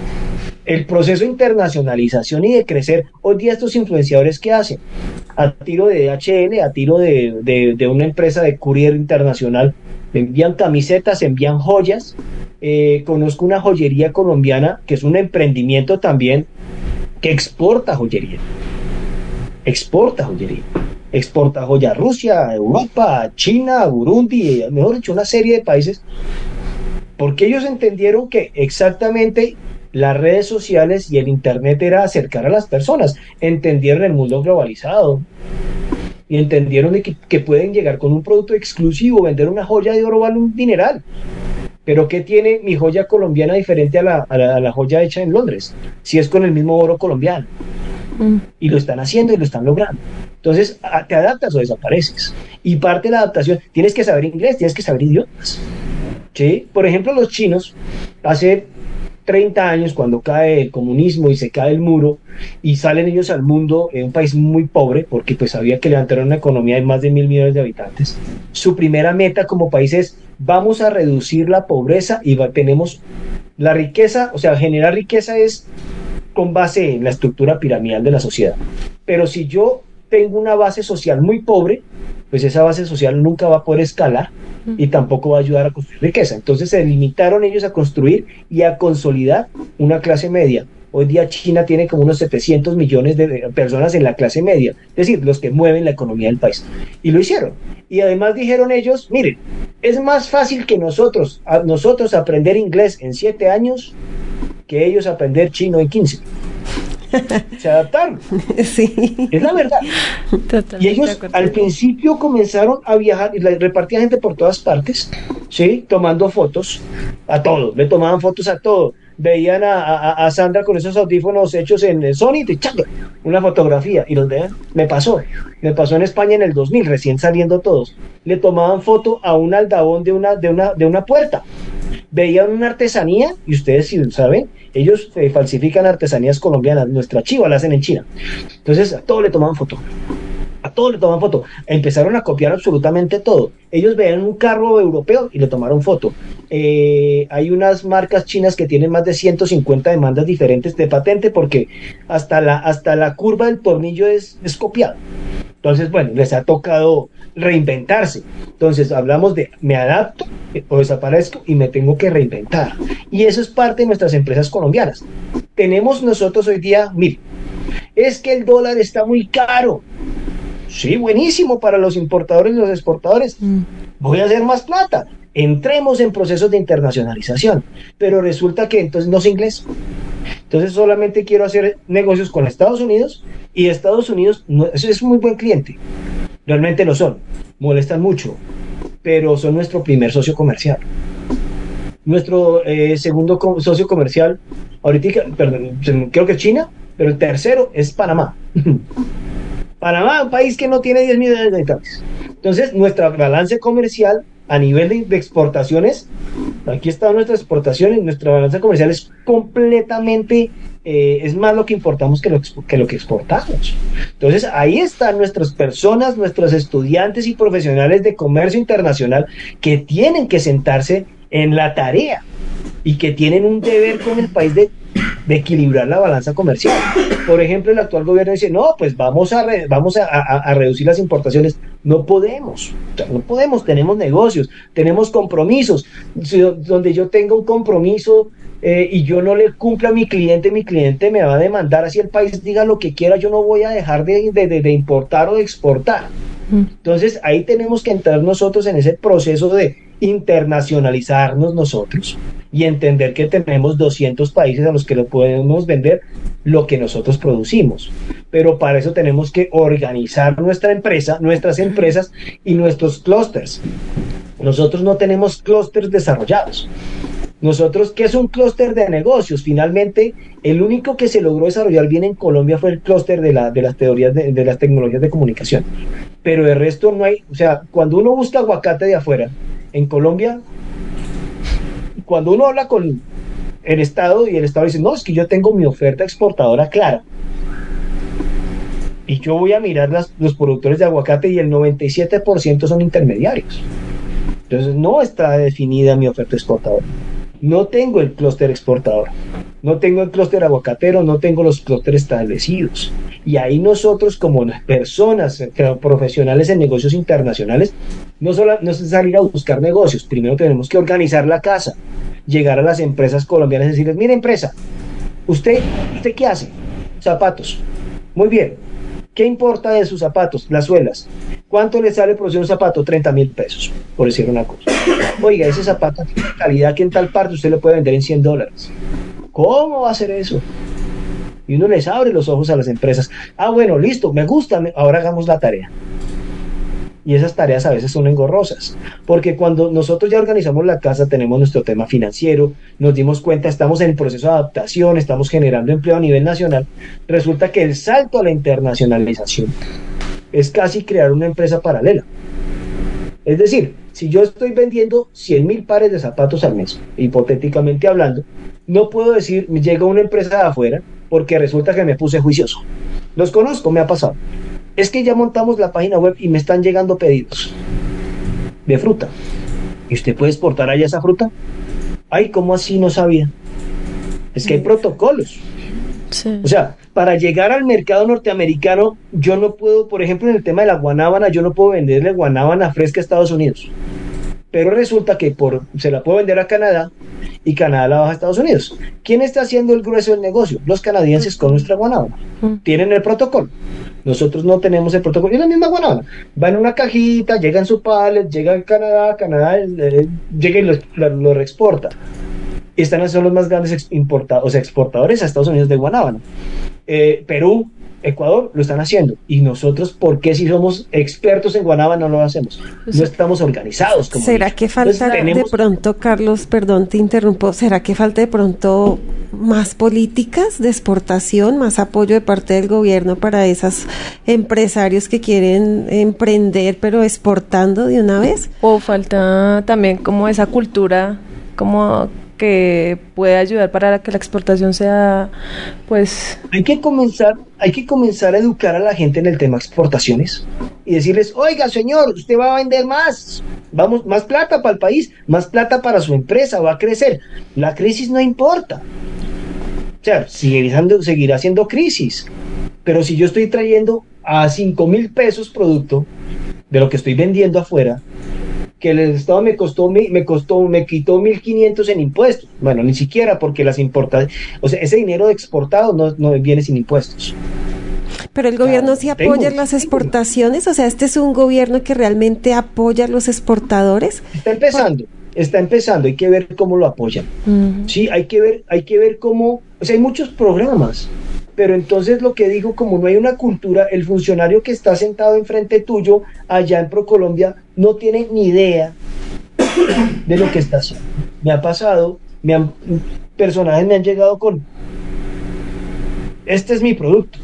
El proceso de internacionalización y de crecer. Hoy día estos influenciadores, ¿qué hacen? A tiro de D H L, a tiro de, de, de una empresa de courier internacional, envían camisetas, envían joyas. Eh, conozco una joyería colombiana que es un emprendimiento también que exporta joyería. Exporta joyería. Exporta joya a Rusia, a Europa, a China, a Burundi, mejor dicho, una serie de países, porque ellos entendieron que exactamente las redes sociales y el Internet era acercar a las personas, entendieron el mundo globalizado y entendieron que, que pueden llegar con un producto exclusivo, vender una joya de oro vale un dineral. Pero ¿qué tiene mi joya colombiana diferente a la, a la, a la joya hecha en Londres? Si es con el mismo oro colombiano. Y lo están haciendo y lo están logrando. Entonces, te adaptas o desapareces. Y parte de la adaptación, tienes que saber inglés, tienes que saber idiomas. ¿Sí? Por ejemplo, los chinos, hace treinta años, cuando cae el comunismo y se cae el muro, y salen ellos al mundo, en un país muy pobre, porque pues había que levantar una economía de más de mil millones de habitantes, su primera meta como país es, vamos a reducir la pobreza y va, tenemos la riqueza, o sea, generar riqueza es con base en la estructura piramidal de la sociedad. Pero si yo tengo una base social muy pobre, pues esa base social nunca va a poder escalar y tampoco va a ayudar a construir riqueza. Entonces se limitaron ellos a construir y a consolidar una clase media. Hoy día China tiene como unos setecientos millones de personas en la clase media, es decir, los que mueven la economía del país. Y lo hicieron. Y además dijeron ellos, miren, es más fácil que nosotros, a nosotros aprender inglés en siete años que ellos aprender chino en quince. Se adaptaron. Sí. Es la verdad. Totalmente. Y ellos al principio comenzaron a viajar y repartían gente por todas partes, ¿sí? Tomando fotos a todo, le tomaban fotos a todo. Veían a, a, a Sandra con esos audífonos hechos en Sony, te chaca, una fotografía, y los vean. Me pasó, me pasó en España en el dos mil, recién saliendo todos. Le tomaban foto a un aldabón de una, de una, de una puerta. Veían una artesanía, y ustedes si saben, ellos eh, falsifican artesanías colombianas, nuestra chiva la hacen en China. Entonces a todo le tomaban foto, a todo le tomaban foto, empezaron a copiar absolutamente todo. Ellos veían un carro europeo y le tomaron foto. Eh, hay unas marcas chinas que tienen más de ciento cincuenta demandas diferentes de patente porque hasta la, hasta la curva del tornillo es, es copiada. Entonces, bueno, les ha tocado reinventarse. Entonces, hablamos de me adapto o desaparezco y me tengo que reinventar. Y eso es parte de nuestras empresas colombianas. Tenemos nosotros hoy día, mire, es que el dólar está muy caro. Sí, buenísimo para los importadores y los exportadores. Mm. Voy a hacer más plata. Entremos en procesos de internacionalización. Pero resulta que entonces no sé inglés. Entonces solamente quiero hacer negocios con Estados Unidos y Estados Unidos, no, eso es muy buen cliente. Realmente lo son. Molestan mucho, pero son nuestro primer socio comercial. Nuestro eh, segundo co- socio comercial, ahorita, perdón, creo que es China, pero el tercero es Panamá. Panamá, un país que no tiene diez millones de habitantes. Entonces, nuestra balanza comercial a nivel de, de exportaciones, aquí están nuestras exportaciones, nuestra balanza comercial es completamente, eh, es más lo que importamos que lo, que lo que exportamos. Entonces, ahí están nuestras personas, nuestros estudiantes y profesionales de comercio internacional que tienen que sentarse en la tarea y que tienen un deber con el país de de equilibrar la balanza comercial. Por ejemplo, el actual gobierno dice, no, pues vamos a re, vamos a, a, a reducir las importaciones. No podemos, o sea, no podemos, tenemos negocios, tenemos compromisos. Si, donde yo tenga un compromiso eh, y yo no le cumpla a mi cliente, mi cliente me va a demandar, así el país diga lo que quiera, yo no voy a dejar de, de, de, de importar o de exportar. Entonces, ahí tenemos que entrar nosotros en ese proceso de internacionalizarnos nosotros y entender que tenemos doscientos países a los que le podemos vender lo que nosotros producimos. Pero para eso tenemos que organizar nuestra empresa, nuestras empresas y nuestros clústeres. Nosotros no tenemos clústeres desarrollados. Nosotros, ¿qué es un clúster de negocios? Finalmente, el único que se logró desarrollar bien en Colombia fue el clúster de, la, de las teorías de, de las tecnologías de comunicación. Pero de resto no hay, o sea, cuando uno busca aguacate de afuera, en Colombia, cuando uno habla con el Estado y el Estado dice, no, es que yo tengo mi oferta exportadora clara. Y yo voy a mirar las, los productores de aguacate y el noventa y siete por ciento son intermediarios. Entonces no está definida mi oferta exportadora. No tengo el clúster exportador, no tengo el clúster aguacatero, no tengo los clústeres establecidos. Y ahí nosotros como personas profesionales en negocios internacionales, no solo no es salir a buscar negocios, primero tenemos que organizar la casa, llegar a las empresas colombianas y decirles, mire empresa, ¿usted, ¿usted qué hace? Zapatos. Muy bien. ¿Qué importa de sus zapatos? Las suelas. ¿Cuánto le sale producir un zapato? treinta mil pesos, por decir una cosa. Oiga, ese zapato tiene calidad que en tal parte usted le puede vender en cien dólares. ¿Cómo va a hacer eso? Y uno les abre los ojos a las empresas. Ah, bueno, listo, me gusta, ahora hagamos la tarea. Y esas tareas a veces son engorrosas, porque cuando nosotros ya organizamos la casa, tenemos nuestro tema financiero, nos dimos cuenta, estamos en el proceso de adaptación, estamos generando empleo a nivel nacional, resulta que el salto a la internacionalización es casi crear una empresa paralela. Es decir, si yo estoy vendiendo cien mil pares de zapatos al mes, hipotéticamente hablando, no puedo decir, llega una empresa de afuera, porque resulta que me puse juicioso. Los conozco, me ha pasado. Es que ya montamos la página web y me están llegando pedidos de fruta. ¿Y usted puede exportar allá esa fruta? Ay, ¿cómo así? No sabía. Es que hay protocolos. Sí. O sea, para llegar al mercado norteamericano, yo no puedo, por ejemplo, en el tema de la guanábana, yo no puedo venderle guanábana fresca a Estados Unidos. Pero resulta que por, se la puedo vender a Canadá y Canadá la baja a Estados Unidos. ¿Quién está haciendo el grueso del negocio? Los canadienses con nuestra guanábana. Tienen el protocolo. Nosotros no tenemos el protocolo. Es la misma guanábana. Va en una cajita, llega en su pallet, llega a Canadá, Canadá eh, llega y lo, lo, lo reexporta. Y están son los más grandes importados, o sea, exportadores a Estados Unidos de guanábana. Eh, Perú, Ecuador lo están haciendo. Y nosotros, ¿por qué si somos expertos en guanábana no lo hacemos? No estamos organizados. Como ¿Será que falta Entonces, tenemos... de pronto, Carlos, perdón, te interrumpo, ¿será que falta de pronto más políticas de exportación, más apoyo de parte del gobierno para esos empresarios que quieren emprender pero exportando de una vez? O falta también como esa cultura, como... que puede ayudar para que la exportación sea, pues... Hay que comenzar, hay que comenzar a educar a la gente en el tema exportaciones y decirles, oiga señor, usted va a vender más, vamos, más plata para el país, más plata para su empresa, va a crecer. La crisis no importa. O sea, seguirá, seguirá siendo crisis. Pero si yo estoy trayendo a cinco mil pesos producto de lo que estoy vendiendo afuera, que el Estado me costó, me costó, me quitó mil quinientos en impuestos. Bueno, ni siquiera porque las importadas, o sea, ese dinero exportado no, no viene sin impuestos. Pero el gobierno sí apoya las exportaciones, o sea, este es un gobierno que realmente apoya a los exportadores. Está empezando, está empezando, hay que ver cómo lo apoyan. Uh-huh. Sí, hay que ver, hay que ver cómo, o sea, hay muchos programas. Pero entonces lo que digo, como no hay una cultura, el funcionario que está sentado enfrente tuyo allá en ProColombia no tiene ni idea de lo que está haciendo. Me ha pasado, me han, personajes me han llegado con, este es mi producto.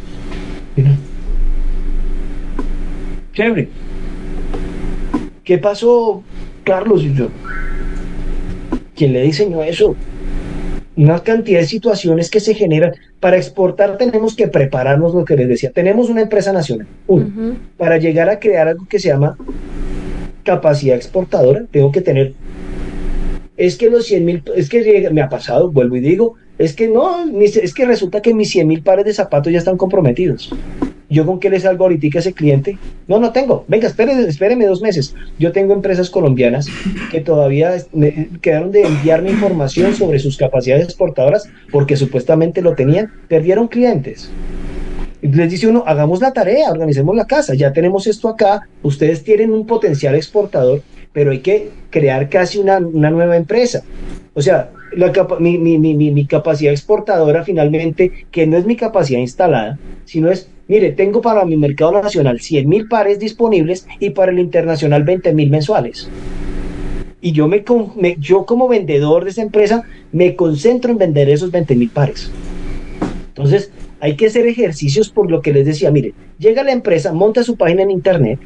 Chévere. ¿Qué pasó, Carlos? Y yo, ¿quién le diseñó eso? Una cantidad de situaciones que se generan. Para exportar tenemos que prepararnos, lo que les decía. Tenemos una empresa nacional. Uno, uh-huh. Para llegar a crear algo que se llama capacidad exportadora, tengo que tener... Es que los cien mil... Es que me ha pasado, vuelvo y digo, es que no, es que resulta que mis cien mil pares de zapatos ya están comprometidos. ¿Yo con qué le salgo ahorita a ese cliente? No, no tengo. Venga, espéreme, espéreme dos meses. Yo tengo empresas colombianas que todavía me quedaron de enviarme información sobre sus capacidades exportadoras porque supuestamente lo tenían. Perdieron clientes. Les dice uno, hagamos la tarea, organicemos la casa. Ya tenemos esto acá. Ustedes tienen un potencial exportador, pero hay que crear casi una, una nueva empresa. O sea, la capa, mi, mi, mi, mi capacidad exportadora finalmente, que no es mi capacidad instalada, sino es, mire, tengo para mi mercado nacional cien mil pares disponibles y para el internacional veinte mil mensuales. Y yo, me, me, yo como vendedor de esa empresa me concentro en vender esos veinte mil pares. Entonces, hay que hacer ejercicios por lo que les decía, mire, llega la empresa, monta su página en internet,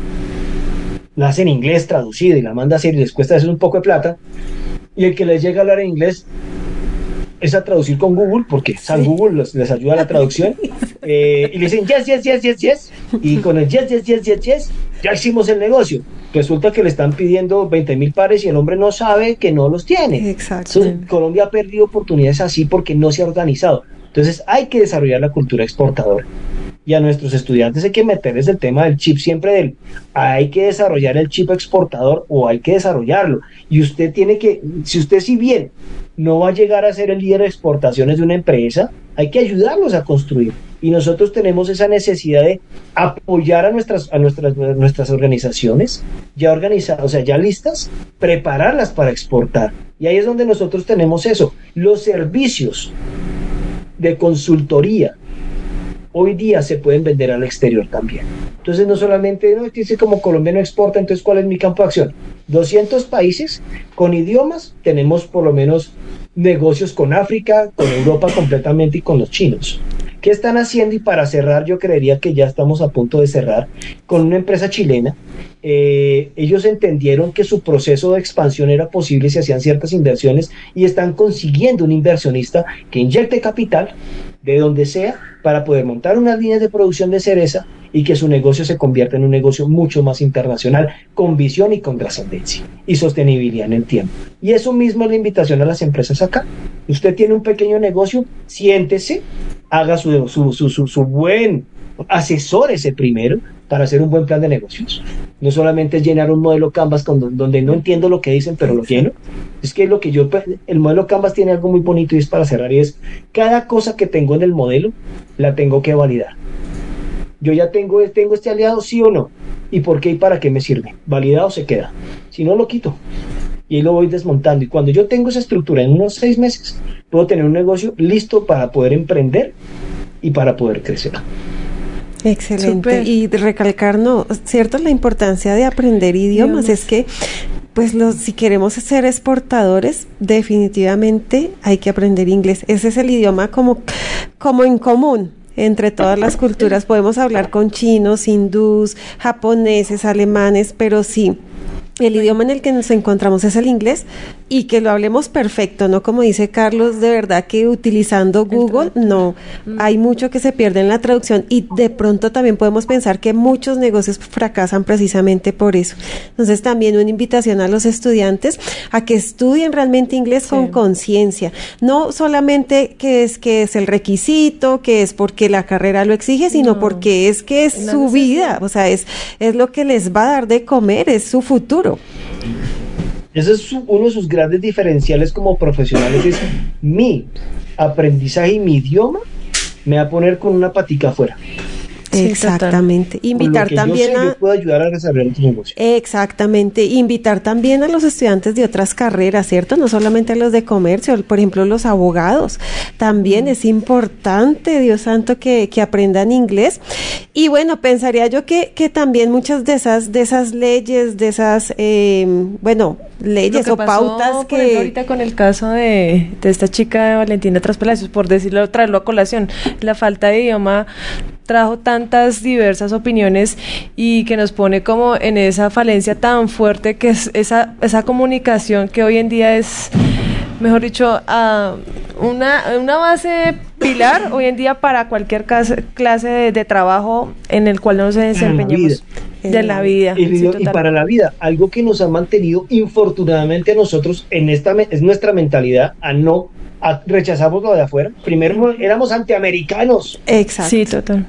la hace en inglés traducida y la manda a hacer y les cuesta eso un poco de plata, y el que les llega a hablar en inglés es a traducir con Google, porque San sí. Google les, les ayuda a la traducción, eh, y le dicen yes, yes, yes, yes, yes, y con el yes, yes, yes, yes, yes, ya hicimos el negocio. Resulta que le están pidiendo veinte mil pares y el hombre no sabe que no los tiene. Exacto. Entonces, Colombia ha perdido oportunidades así porque no se ha organizado. Entonces hay que desarrollar la cultura exportadora. Y a nuestros estudiantes hay que meterles el tema del chip siempre del, hay que desarrollar el chip exportador o hay que desarrollarlo. Y usted tiene que, si usted si bien no va a llegar a ser el líder de exportaciones de una empresa, hay que ayudarlos a construir. Y nosotros tenemos esa necesidad de apoyar a nuestras, a nuestras, a nuestras organizaciones ya organizadas, o sea, ya listas, prepararlas para exportar. Y ahí es donde nosotros tenemos eso, los servicios de consultoría hoy día se pueden vender al exterior también. Entonces no solamente, no, dice como Colombia no exporta, entonces ¿cuál es mi campo de acción? doscientos países con idiomas, tenemos por lo menos negocios con África, con Europa completamente y con los chinos. ¿Qué están haciendo? Y para cerrar, yo creería que ya estamos a punto de cerrar con una empresa chilena. Eh, ellos entendieron que su proceso de expansión era posible si hacían ciertas inversiones y están consiguiendo un inversionista que inyecte capital de donde sea para poder montar unas líneas de producción de cereza y que su negocio se convierta en un negocio mucho más internacional, con visión y con trascendencia y sostenibilidad en el tiempo. Y eso mismo es la invitación a las empresas acá. Usted tiene un pequeño negocio, siéntese, haga su, su, su, su, su buen, asesórese primero para hacer un buen plan de negocios. No solamente es llenar un modelo Canvas con, donde no entiendo lo que dicen, pero lo lleno. Es que lo que yo, el modelo Canvas tiene algo muy bonito y es para cerrar, y es cada cosa que tengo en el modelo, la tengo que validar. Yo ya tengo, tengo este aliado, sí o no, y por qué y para qué me sirve. Validado se queda, si no lo quito y ahí lo voy desmontando, y cuando yo tengo esa estructura en unos seis meses puedo tener un negocio listo para poder emprender y para poder crecer. Excelente. Super. Y recalcar, no, cierto, la importancia de aprender idiomas, idiomas. Es que pues los, si queremos ser exportadores, definitivamente hay que aprender inglés. Ese es el idioma como, como en común entre todas las culturas. Podemos hablar con chinos, hindús, japoneses, alemanes, pero sí, el idioma en el que nos encontramos es el inglés, y que lo hablemos perfecto, no como dice Carlos, de verdad que utilizando Google, no, hay mucho que se pierde en la traducción, y de pronto también podemos pensar que muchos negocios fracasan precisamente por eso. Entonces también una invitación a los estudiantes a que estudien realmente inglés, sí, con conciencia, no solamente que es que es el requisito, que es porque la carrera lo exige, sino no, porque es que es su vida, o sea, es, es lo que les va a dar de comer, es su futuro. Ese es su, uno de sus grandes diferenciales como profesionales, es mi aprendizaje y mi idioma me va a poner con una patica afuera. Sí, exactamente. Invitar también yo sé, a... yo puedo ayudar a desarrollar tu negocio. Exactamente. Invitar también a los estudiantes de otras carreras, ¿cierto? No solamente a los de comercio, por ejemplo, los abogados. También es importante, Dios santo, que, que aprendan inglés. Y bueno, pensaría yo que, que también muchas de esas, de esas leyes, de esas, eh, bueno, leyes o pasó, pautas que... Por ejemplo, ahorita con el caso de, de esta chica Valentina Traspalacios, por decirlo, traerlo a colación, la falta de idioma trajo tantas diversas opiniones y que nos pone como en esa falencia tan fuerte que es esa, esa comunicación que hoy en día es, mejor dicho, uh, una, una base pilar hoy en día para cualquier clase, clase de, de trabajo en el cual nos desempeñemos. De la vida. Y, sí, y para la vida, algo que nos ha mantenido infortunadamente a nosotros en esta es nuestra mentalidad a no a, rechazamos lo de afuera. Primero éramos antiamericanos. Exacto. Sí, total.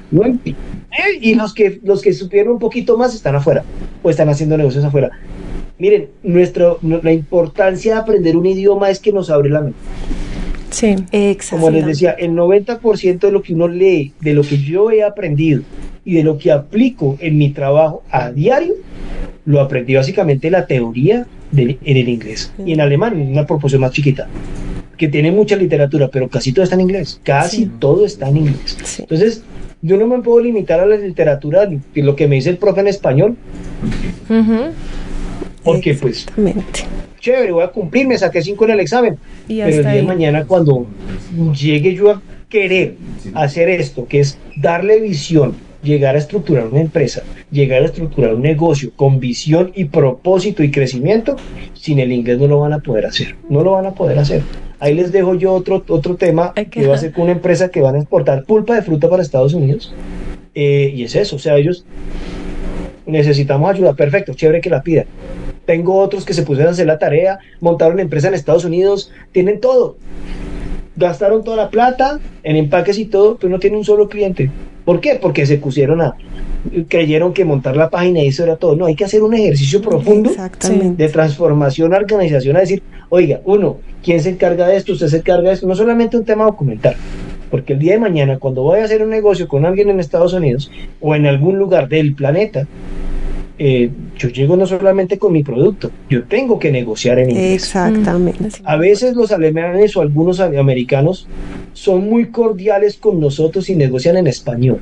Y los que los que supieron un poquito más están afuera o están haciendo negocios afuera. Miren, nuestro la importancia de aprender un idioma es que nos abre la mente. Sí, exacto. Como les decía, el noventa por ciento de lo que uno lee, de lo que yo he aprendido y de lo que aplico en mi trabajo a diario, lo aprendí básicamente la teoría de, en el inglés y en alemán, en una proporción más chiquita. que tiene mucha literatura, pero casi todo está en inglés, casi sí. todo está en inglés. Sí. Entonces, yo no me puedo limitar a la literatura, lo que me dice el profe en español, uh-huh. porque pues, chévere, voy a cumplir, me saqué cinco en el examen, y pero el día ahí. de mañana cuando llegue yo a querer hacer esto, que es darle visión, llegar a estructurar una empresa, llegar a estructurar un negocio con visión y propósito y crecimiento, sin el inglés no lo van a poder hacer, no lo van a poder hacer. Ahí les dejo yo otro, otro tema okay. que va a ser con una empresa que van a exportar pulpa de fruta para Estados Unidos, eh, y es eso, o sea, ellos necesitamos ayuda, perfecto, chévere que la pidan. Tengo otros que se pusieron a hacer la tarea, montaron empresa en Estados Unidos, tienen todo, gastaron toda la plata en empaques y todo, pero no tienen un solo cliente. ¿Por qué? Porque se pusieron a, creyeron que montar la página y eso era todo. No, hay que hacer un ejercicio profundo de transformación organizacional, decir, oiga, uno, ¿quién se encarga de esto? ¿Usted se encarga de esto? No solamente un tema documental, porque el día de mañana, cuando voy a hacer un negocio con alguien en Estados Unidos o en algún lugar del planeta, Eh, yo llego no solamente con mi producto, yo tengo que negociar en inglés. Exactamente. A veces los alemanes o algunos americanos son muy cordiales con nosotros y negocian en español,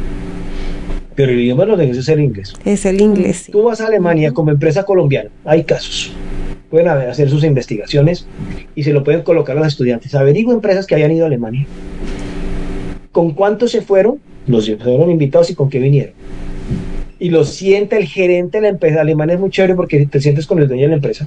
pero el idioma de los negocios es el inglés. Es el inglés. Sí. Tú vas a Alemania como empresa colombiana, hay casos, pueden hacer sus investigaciones y se lo pueden colocar a los estudiantes. Averigüen empresas que hayan ido a Alemania, con cuántos se fueron, los fueron invitados y con qué vinieron. Y lo siente el gerente de la empresa alemana, es muy chévere porque te sientes con el dueño de la empresa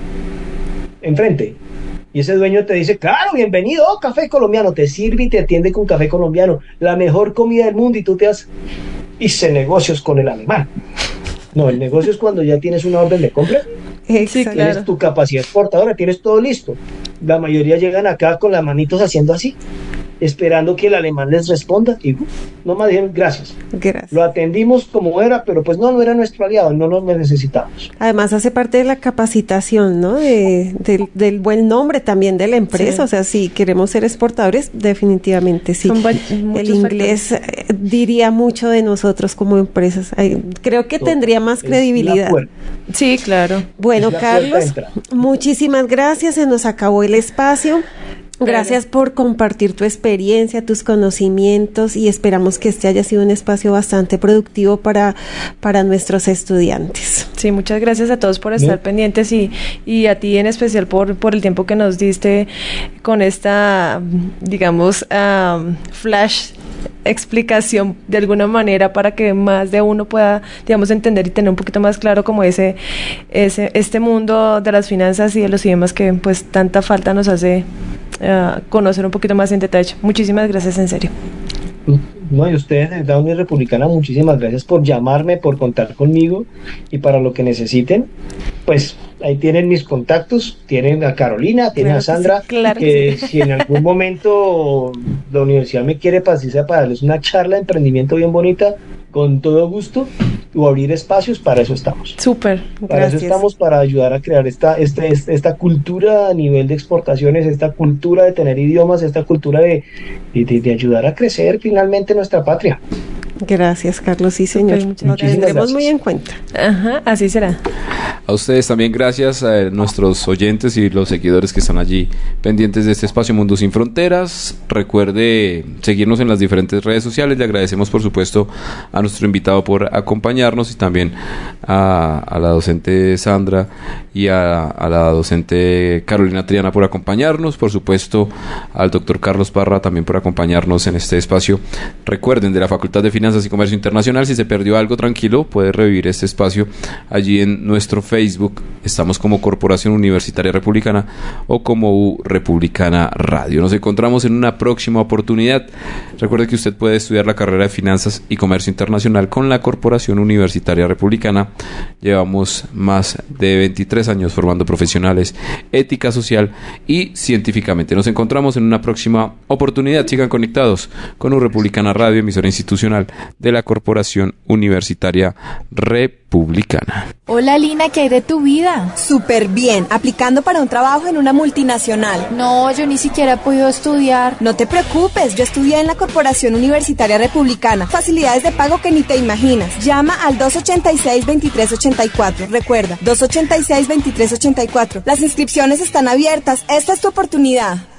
enfrente y ese dueño te dice, claro, bienvenido, oh, café colombiano, te sirve y te atiende con café colombiano, la mejor comida del mundo, y tú te has hice negocios con el alemán. No, el negocio es cuando ya tienes una orden de compra, sí, tienes claro. tu capacidad exportadora, tienes todo listo. La mayoría llegan acá con las manitos haciendo así, esperando que el alemán les responda y uh, no más dijeron gracias. gracias. Lo atendimos como era, pero pues no, no era nuestro aliado, no nos necesitamos. Además hace parte de la capacitación, ¿no? De, de, del buen nombre también de la empresa, sí. O sea, si queremos ser exportadores, definitivamente sí. Son el inglés eh, diría mucho de nosotros como empresas. Ay, creo que tendría más es credibilidad. Sí, claro. Bueno, Carlos, muchísimas gracias, se nos acabó el espacio. Gracias por compartir tu experiencia, tus conocimientos, y esperamos que este haya sido un espacio bastante productivo para, para nuestros estudiantes. Sí, muchas gracias a todos por estar ¿Sí? pendientes y, y a ti en especial por, por el tiempo que nos diste con esta, digamos, um, flash explicación de alguna manera para que más de uno pueda, digamos, entender y tener un poquito más claro como ese, ese este mundo de las finanzas y de los idiomas que pues tanta falta nos hace uh, conocer un poquito más en detalle. Muchísimas gracias, en serio. No, y ustedes de la Unión Republicana, muchísimas gracias por llamarme, por contar conmigo, y para lo que necesiten, pues ahí tienen mis contactos, tienen a Carolina, tienen claro a Sandra, sí, claro que, que sí. Si en algún momento la universidad me quiere para, si sea, para darles una charla de emprendimiento bien bonita, con todo gusto, o abrir espacios, para eso estamos. Súper, Para gracias. eso estamos, para ayudar a crear esta, este, esta cultura a nivel de exportaciones, esta cultura de tener idiomas, esta cultura de, de, de ayudar a crecer finalmente nuestra patria. Gracias, Carlos, sí, señor. Lo tendremos muy en cuenta. Ajá, así será. A ustedes también gracias, a nuestros oyentes y los seguidores que están allí pendientes de este espacio Mundo Sin Fronteras. Recuerde seguirnos en las diferentes redes sociales. Le agradecemos, por supuesto, a nuestro invitado por acompañarnos, y también a, a la docente Sandra y a, a la docente Carolina Triana por acompañarnos. Por supuesto, al doctor Carlos Parra también por acompañarnos en este espacio. Recuerden, de la Facultad de Finanzas y Comercio Internacional, si se perdió algo, tranquilo, puede revivir este espacio allí en nuestro Facebook. Estamos como Corporación Universitaria Republicana o como U Republicana Radio. Nos encontramos en una próxima oportunidad. Recuerde que usted puede estudiar la carrera de Finanzas y Comercio Internacional con la Corporación Universitaria Republicana. Llevamos más de veintitrés años formando profesionales, ética social y científicamente. Nos encontramos en una próxima oportunidad. Sigan conectados con U Republicana Radio, emisora institucional de la Corporación Universitaria Republicana. Hola, Lina, ¿qué hay de tu vida? Súper bien, aplicando para un trabajo en una multinacional. No, yo ni siquiera he podido estudiar. No te preocupes, yo estudié en la Corporación Universitaria Republicana. Facilidades de pago que ni te imaginas. Llama al dos ochenta y seis, veintitrés ochenta y cuatro. Recuerda, dos ochenta y seis, veintitrés ochenta y cuatro. Las inscripciones están abiertas. Esta es tu oportunidad.